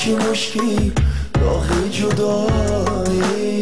چی مشکی داغی جدایی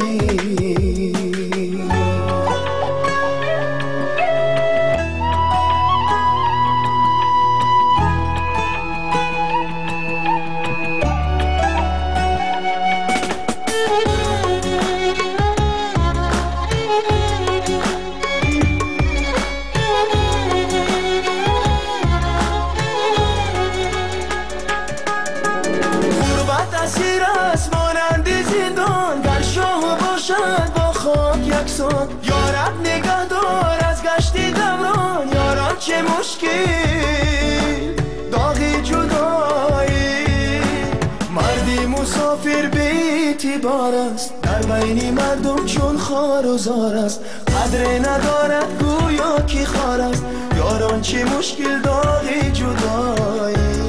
یارب نگه دار از گشتی دوران یاران چه مشکل داغی جدایی مردی مسافر بیتی بار است در بین مردم چون خار و زار است قدر ندارد گویا کی خار است یاران چه مشکل داغی جدایی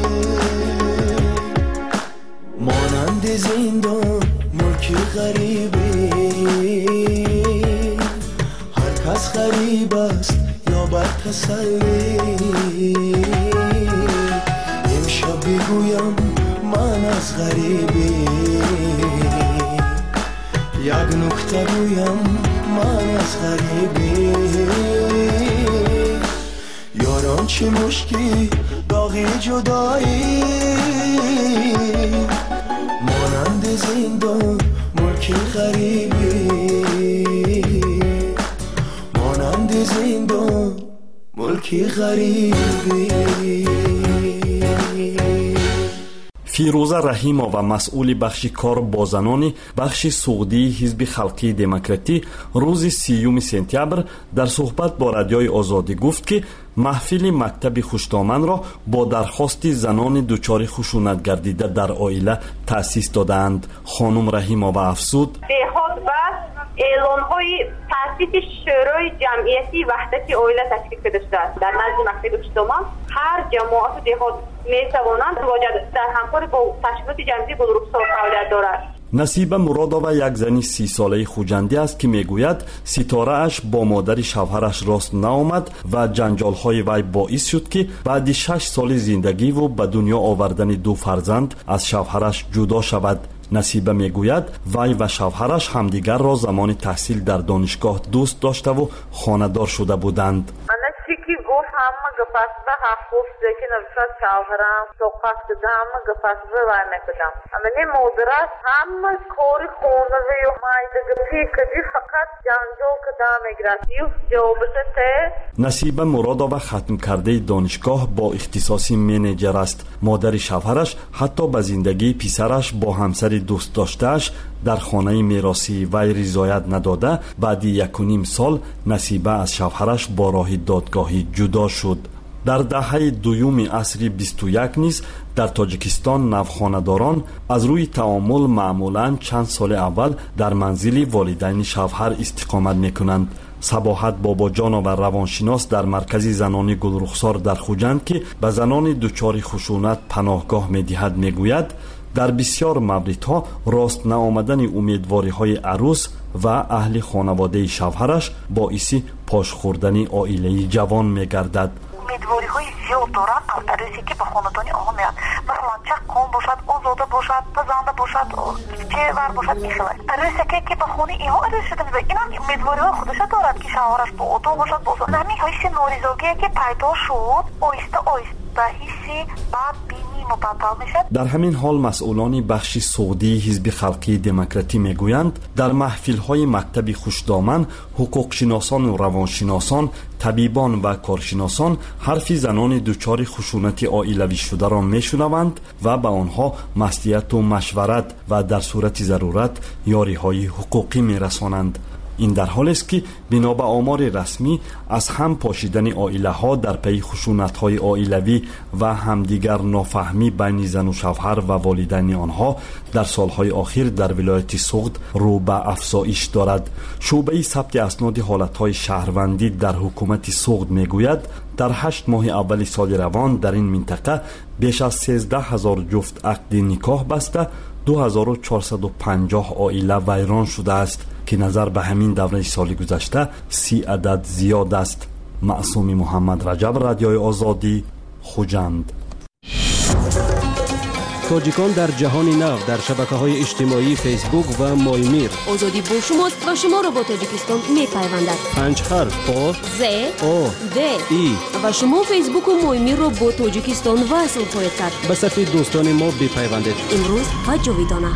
مانند زندان ملک غریبی از غریب است یا بر تسلی امشب بگویم من از غریبی یک نکته گویم من از غریبی یاران چه مشکی داغی جدایی مانند زندان ملک غریبی زندان ملکی غریبی. فیروزه رحیمова مسئول بخش کار با زنان بخش سعودی حزب خلقی دموکراتی روز 30 سپتامبر در صحبت با رادیوی آزادی گفت که محفل مکتب خوشدامن را با درخواست زنان دچار خشونت گردیده در عائله تأسیس دادند. خانم رحیمова افزود اعلان‌های تأسیس شورای جمعیتی وحدت عائله تشکیل شده است. در نزد مکتب خوشدامن هر جماعت دهات می‌توانند در همکاری با تشکیلات جمعیتی بزرگسال فعالیت دارد. نصیبه مرادова یک زنی 30 ساله خوجنده است که میگوید ستاره اش با مادر شوهرش راست نآمد و جنجال‌های وی باعث شد که بعد 6 سال زندگی و به دنیا آوردن 2 فرزند از شوهرش جدا شود. نصیبه میگوید وی و شوهرش همدیگر را زمان تحصیل در دانشگاه دوست داشته و خانه‌دار شده بودند. همه گفت به حقوق که نفرت شوهرم صحبت کردم همه گفت به وای نکردم همه مادرش همه کاری خونه و مایده گفتی کدی فقط جنجال کده میگرد جوابته. نصیبه مرادова ختم کرده دانشگاه با اختصاص منیجر است. مادر شوهرش حتی به زندگی پسرش با همسر دوست داشتهش در خانه میراثی وی رضایت نداده بعد 1.5 سال نصیبه از شوهرش با راه دادگاهی جدا شد. در دهه دوم عصر 21 نیز در تاجیکستان نوخانه‌داران از روی تعامل معمولاً چند سال اول در منزل والدین شوهر استقامت میکنند. صباحت باباجان و روانشناس در مرکز زنان گلرخسار در خوجند که به زنان دچار خشونت پناهگاه میدهد میگوید در بسیار موردها راست نآمدن امیدواری‌های عروس و اهل خانواده شوهرش باعث پاش خوردن عائله جوان میگردد. امیدواری‌های زیاد دارند از عروسی که به خاندان آنها میاد. مثلا چکان باشد، آزاده باشد، پزنده باشد، چهور باشد میخواد. عروسی که به خانه اینها عروس شده میاد. اینا امیدواری‌های خودش دارد که شوهرش با اتو باشد، باشد. نمی حس ناریزگی که پیدا شد، آیسته آیسته حسی بعد در همین حال مسئولان بخش سعودی حزب خلقی دموکراتی میگویند در محفل‌های مکتب خوشدامن حقوق شناسان و روانشناسان، طبیبان و کارشناسان حرف زنان دچار خشونت عائلوی شده را میشنوند و به آنها مصلحت و مشورت و در صورت ضرورت یاری‌های حقوقی میرسانند. این در حالی است که بنا به آمار رسمی از هم پاشیدن عائله ها در پی خشونت های عائلوی و همدیگر نافهمی بین زن و شوهر و والدین آنها در سالهای اخیر در ولایت سوغد رو به افزایش دارد. شعبه ثبت اسناد حالت های شهروندی در حکومت سوغد میگوید در 8 ماه اول سال روان در این منطقه بیش از 13,000 جفت عقد نکاح بسته 2450 عائله ویران شده است که نظر به همین دوره سال گذشته 30 عدد زیاد است. معصومی محمد رجب، رادیوی آزادی، خوجند. تاجیکان در جهان نو در شبکه‌های اجتماعی فیسبوک و مایمیر. آزادی با شماست و شما را با تاجیکستان می‌پیوندد. 5 حرف آ ز آ د ای و شما فیسبوک و مایمیر را با تاجیکستان وصل خواهید کرد. به صفحه دوستان ما بپیوندید. امروز و جاویدانه.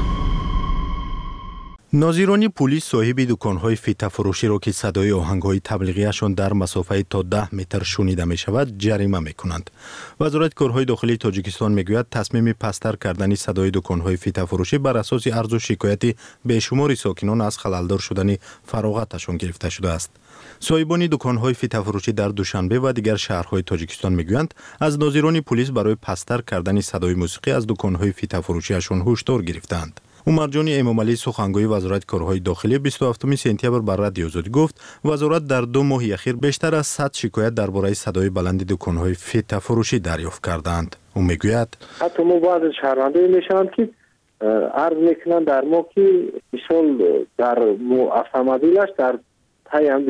ناظران پلیس صاحب دکان‌های فیته فروشی را که صدای آهنگ‌های تبلیغیشان در مسافت تا 10 متر شنیده می‌شود جریمه می‌کنند. وزارت کارهای داخلی تاجیکستان می‌گوید تصمیم پستر کردن صدای دکان‌های فیته فروشی بر اساس عرض و شکایت بیشمار ساکنان از خللدار شدن فراغتشان گرفته شده است. صاحبان دکان‌های فیته فروشی در دوشنبه و دیگر شهرهای تاجیکستان می‌گویند از ناظران پلیس برای پستر کردن صدای موسیقی از دکان‌های فیته فروشیشان هشدار گرفتند. عمرجان امامعلی سخنگوی وزارت کارهای داخلی 27 سپتامبر بر رادیو آزادی گفت وزارت در 2 ماه اخیر بیشتر از 100 شکایت درباره صدای بلند دکان‌های فیته فروشی دریافت کردند. او میگوید حتی ما بعض شهروندان میشن که عرض میکنن در ما که مثال در автомобилش در تایم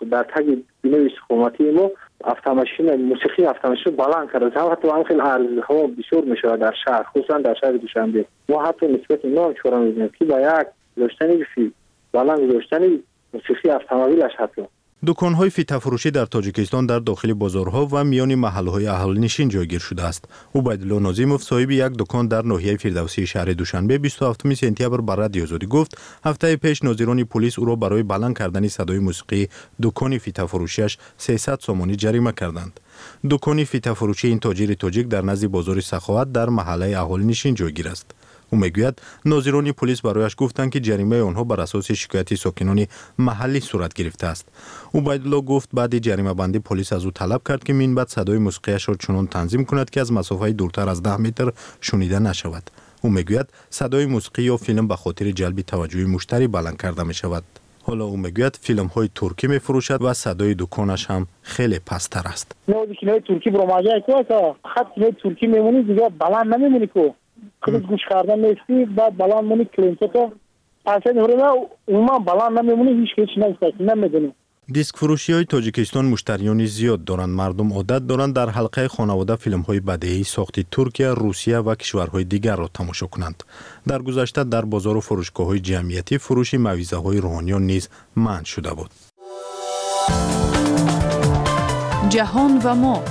بینای استقامتی ما موسیقی автомашин بلند کرده. حتی هم خیلی عرض ها بسیار میشه در شهر، خصوصا در شهر دوشنبه. ما حتی نسبت اینا هم چورا میبینیم که با یک داشتنی بلند داشتنی موسیقی автомобилش حتی. دکان‌های فیته فروشی در تاجیکستان در داخل بازارها و میان محل‌های اهالینشین جایگیر شده است. عبیدالله ناظیموف صاحب یک دکان در ناحیه فردوسی شهر دوشنبه 27 سپتامبر بر رادیو آزادی گفت هفته پیش ناظران پلیس او را برای بلند کردن صدای موسیقی دکان فیته فروشیش 300 سومانی جریمه کردند. دکان فیته فروشی این تاجر تاجیک در نزد بازار سخاوت در محله اهالینشین جایگیر است. او میگوید ناظران پلیس برایش گفتند که جریمه آنها بر اساس شکایت ساکنان محلی صورت گرفته است. عبیدالله گفت بعد جریمه بندی پلیس از او طلب کرد که من بعد صدای موسیقیش را چنان تنظیم کند که از مسافت دورتر از 10 متر شنیده نشود. او میگوید صدای موسیقی یا فیلم به خاطر جلب توجه مشتری بلند کرده می شود. حالا او میگوید فیلم های ترکی می فروشد و صدای دکانش هم خیلی پستر است. نه ترکی براماجه که خط ترکی میمونی دیگه بلند نمیمونی که کلیت گوش کردن نیستی بعد بلند مونی کلینتو اصلا اونا بلند نمیمونی هیچ چیزی نمیدونی. دیسک فروشی های تاجیکستان مشتریانی زیاد دارند. مردم عادت دارند در حلقه خانواده فیلم های بدیهی ساخت ترکیه، روسیه و کشورهای دیگر را تماشا کنند. در گذشته در بازار و فروشگاه های جمعیتی فروش موعظه های روحانیان نیز منع شده بود. جهان و ما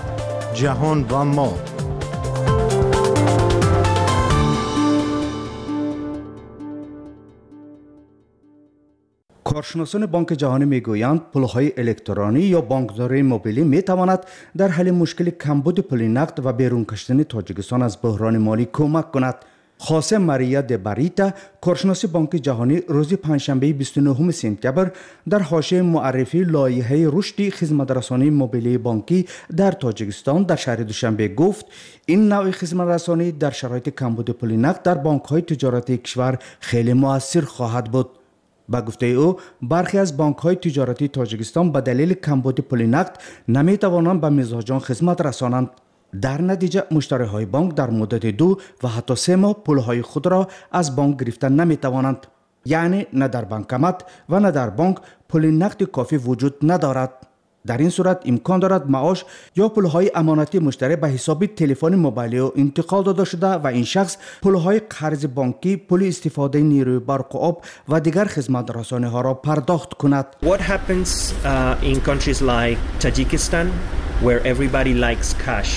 کارشناسان بانک جهانی میگویند پولهای الکترونی یا بانکداری موبیلی میتواند در حل مشکل کمبود پول نقد و بیرون کشیدن تاجیکستان از بحران مالی کمک کند. خاصه ماریا دباریتا کارشناس بانک جهانی روز پنجشنبه 29 سپتامبر در حاشیه معرفی لایحه رشد خدمترسانی موبیلی بانکی در تاجیکستان در شهر دوشنبه گفت این نوع خدمترسانی در شرایط کمبود پول نقد در بانک‌های تجارتی کشور خیلی مؤثر خواهد بود. با گفته او برخی از بانک‌های تجارتی تاجیکستان به دلیل کمبود پول نقد نمی‌توانند به مزاجان خدمت رسانند. در نتیجه مشتری‌های بانک در مدت 2 و حتی 3 ماه پول‌های خود را از بانک گرفتن نمی‌توانند. یعنی نه در بانکمت و نه در بانک پول نقد کافی وجود ندارد. در این صورت امکان دارد معاش یا پولهای امانتی مشتری به حساب تلفن موبایلی او انتقال داده شده و این شخص پولهای قرض بانکی، پول استفاده نیروی برق و آب و دیگر خدمات رسانی ها را پرداخت کند. What happens in countries like Tajikistan where everybody likes cash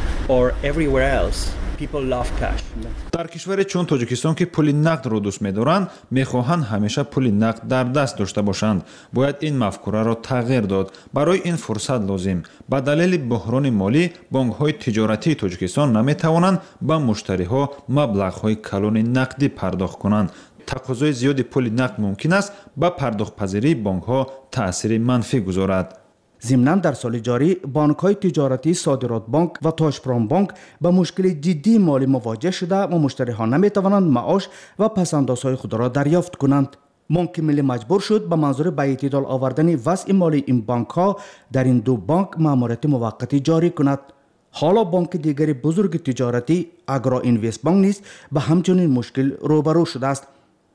or everywhere else people love cash. در کشور چون تاجیکستان که پول نقد را دوست می‌دارند می‌خواهند همیشه پول نقد در دست داشته باشند. باید این مفکوره را تغییر داد. برای این فرصت لازم. با دلیل بحران مالی بانک‌های تجارتی تاجیکستان نمی‌توانند به مشتری‌ها مبلغ‌های کلان نقدی پرداخت کنند. تقاضای زیاد پول نقد ممکن است به پرداخت‌پذیری بانک‌ها تأثیر منفی گذارد. ضمناً در سال جاری بانک‌های تجارتی صادرات بانک و تاجپرام بانک با مشکل جدی مالی مواجه شده و مشتری‌ها نمی‌توانند معاش و پس‌اندازهای خود را دریافت کنند. بانک ملی مجبور شد به منظور به اعتدال آوردن وضع مالی این بانک‌ها در این 2 بانک مأموریت موقتی جاری کند. حالا بانک دیگر بزرگ تجارتی اگرا اینوست بانک نیز به همچنین مشکل روبرو شده است.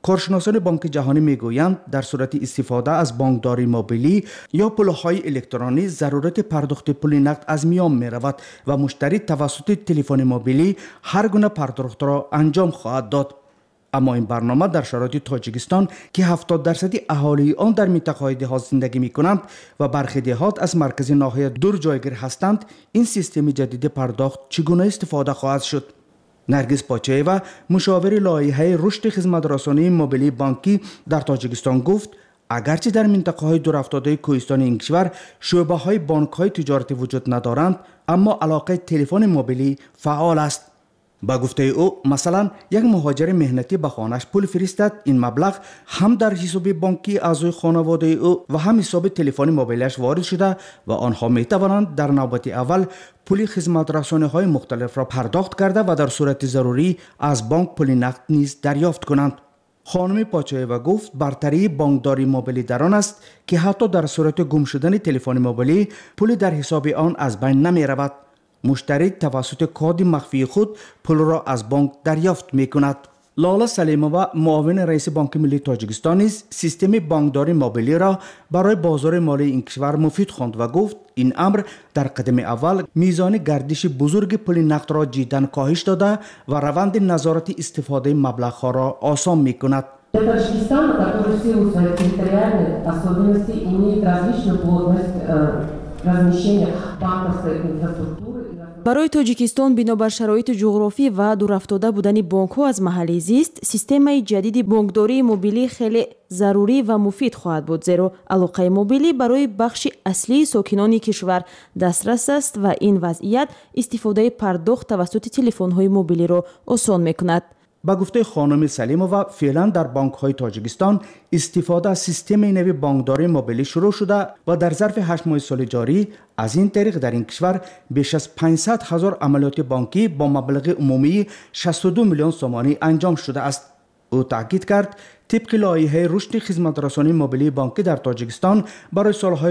کارشناسان بانک جهانی میگویند در صورت استفاده از بانکداری موبیلی یا پولهای الکترونی ضرورت پرداخت پول نقد از میان می رود و مشتری توسط تلفن موبیلی هر گونه پرداخت را انجام خواهد داد. اما این برنامه در شرایط تاجیکستان که 70% اهالی آن در منطقه‌های دهات زندگی می‌کنند و برخی دهات از مرکز ناحیه دور جایگیر هستند، این سیستم جدید پرداخت چگونه استفاده خواهد شد؟ نرگس پاچایوا مشاور لایحه رشد خدمت‌رسانی موبیلی بانکی در تاجیکستان گفت اگرچه در منطقه‌های دورافتاده کوهستان این کشور شعبه‌های بانک‌های تجارتی وجود ندارند، اما علاقه تلفن موبیلی فعال است. با گفته او مثلا یک مهاجر مهنتی به خانه‌اش پول فرستد، این مبلغ هم در حساب بانکی اعضای خانواده او و هم حساب تلفن موبیلش وارد شده و آنها می توانند در نوبت اول پول خدمت رسانی‌های مختلف را پرداخت کرده و در صورت ضروری از بانک پول نقد نیز دریافت کنند. خانم پاچایوا گفت برتری بانکداری موبیلی در آن است که حتی در صورت گم شدن تلفن موبیلی پول در حساب آن از بین نمی رود. مشتری توسط کد مخفی خود پول را از بانک دریافت می کند. لاله سلیمова معاون رئیس بانک ملی تاجیکستان نیز سیستم بانکداری موبیلی را برای بازار مالی این کشور مفید خواند و گفت این امر در قدم اول میزان گردش بزرگ پول نقد را جداً کاهش داده و روند نظارت استفاده مبلغ‌ها را آسان می کند. Таджикистан, который в силу своих территориальных особенностей имеет различную плотность размещения банковской инфраструктуры. барои тоҷикистон бинобар шароити ҷуғрофӣ ва дурафтода будани бонкҳо аз маҳалли зист системаи ҷадиди бонкдории мобилӣ хеле зарурӣ ва муфид хоҳад буд, зеро алоқаи мобилӣ барои бахши аслии сокинони кишвар дастрас аст ва ин вазъият истифодаи пардохт тавассути телефонҳои мобилиро осон мекунад. با گفته خانم سلیمова فعلا در بانک‌های تاجیکستان استفاده از سیستم نوی بانکداری موبیلی شروع شده و در ظرف 8 ماه سال جاری از این طریق در این کشور بیش از 500,000 عملیات بانکی با مبلغ عمومی 62 میلیون سومانی انجام شده است. او تاکید کرد طبق لایحه رشد خدمت‌رسانی موبیلی بانکی در تاجیکستان برای سالهای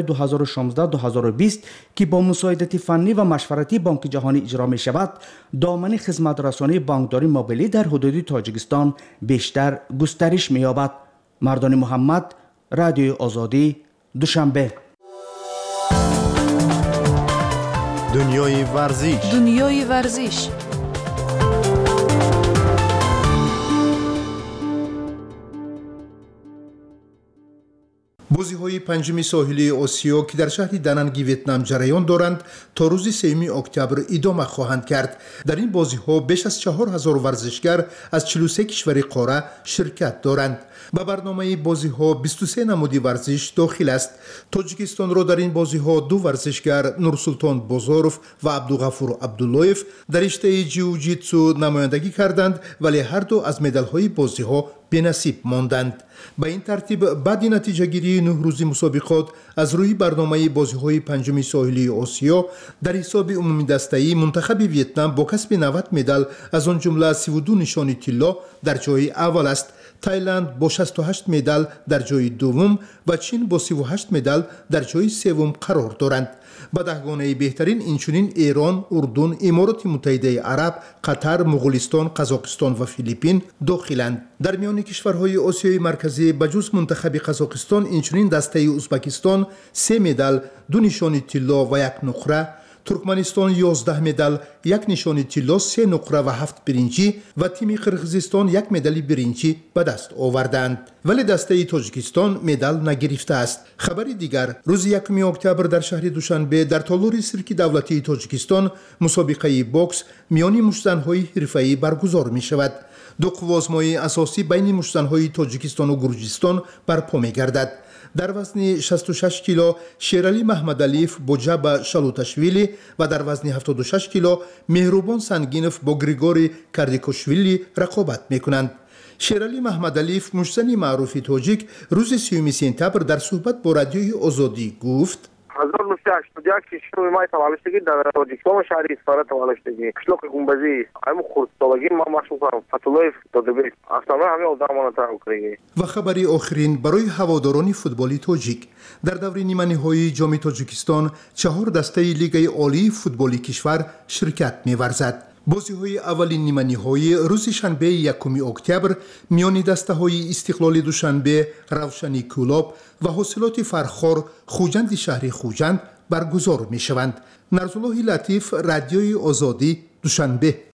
2016-2020 که با مساعدت فنی و مشورتی بانک جهانی اجرا می شود، دامن خدمت‌رسانی بانکداری موبیلی در حدود تاجیکستان بیشتر گسترش می یابد. مردان محمد، رادیو آزادی، دوشنبه. دنیای ورزش. بازی‌های پنجم ساحلی آسیا که در شهر دننگ ویتنام جریان دارند تا روز 3 اکتبر ادامه خواهند کرد. در این بازی‌ها بیش از 4,000 ورزشگر از 43 کشور قاره شرکت دارند. به برنامه بازی‌ها 23 نماد ورزش داخل است. تاجیکستان را در این بازی‌ها 2 ورزشگر نورسلطان بازاروف و عبدالغفور عبداللهیف در رشته جیوجیتسو نمایندگی کردند، ولی هر دو از مدال‌های بازی‌ها بی‌نصیب ماندند. به این ترتیب بعد نتیجه گیری 9 روزی مسابقات از روی برنامه بازی‌های پنجم ساحلی آسیا در حساب عمومی دسته‌ای منتخب ویتنام با کسب 90 مدال از آن جمله 32 نشان طلا در جای اول است. تایلند با 68 مدال در جای دوم و چین با 38 مدال در جای سوم قرار دارند. به دهگانه بهترین اینچنین ایران، اردن، امارات متحده عرب، قطر، مغولستان، قزاقستان و فیلیپین داخلند. در میان کشورهای آسیای مرکزی بجز منتخب قزاقستان اینچنین دسته ازبکستان 3 مدال، 2 نشان طلا و 1 نقره، ترکمنستان 11 مدال، 1 نشان طلا، 3 نقره و 7 برنجی و تیم قرقیزستان 1 مدال برنجی به دست آوردند. ولی دسته تاجیکستان مدال نگرفته است. خبر دیگر روز 1 اکتبر در شهر دوشنبه در تالار سیرک دولتی تاجیکستان مسابقه بوکس میان مشت‌زن‌های حرفه‌ای برگزار می شود. 2 قوازمای اساسی بین مشت‌زن‌های تاجیکستان و گرجستان برپا می گردد. در وزن 66 کیلو شیرالی محمدعلیف با جبا شالوتاشویلی و در وزن 76 کیلو مهربان سنگینف با گریگوری کاردیکوشویلی رقابت میکنند. شیرالی محمدعلیف مشتزن معروف تاجیک روز 30 سپتامبر در صحبت با رادیوی آزادی گفت 1981 6 مای tavallishtagi در تاجیکستان شهر اصفهان tavallishtagi qishloq gumbazی ام خردسالگی ما مشغول کردم فتولایف دادبی اصلا همه آدمان تاکری. و خبری آخرین برای هواداران فوتبالی تاجیک در دور نیمه نهایی جام تاجیکستان 4 دسته لیگ عالی فوتبالی کشور شرکت می‌ورزد. بازی‌های اولین نیمه‌نهایی روز شنبه 1 اکتبر میان دسته‌های استقلال دوشنبه، روشنی کلاب و حاصلات فرخار خوجند شهر خوجند برگزار می‌شوند. نرسالله لطیف، رادیوی آزادی، دوشنبه.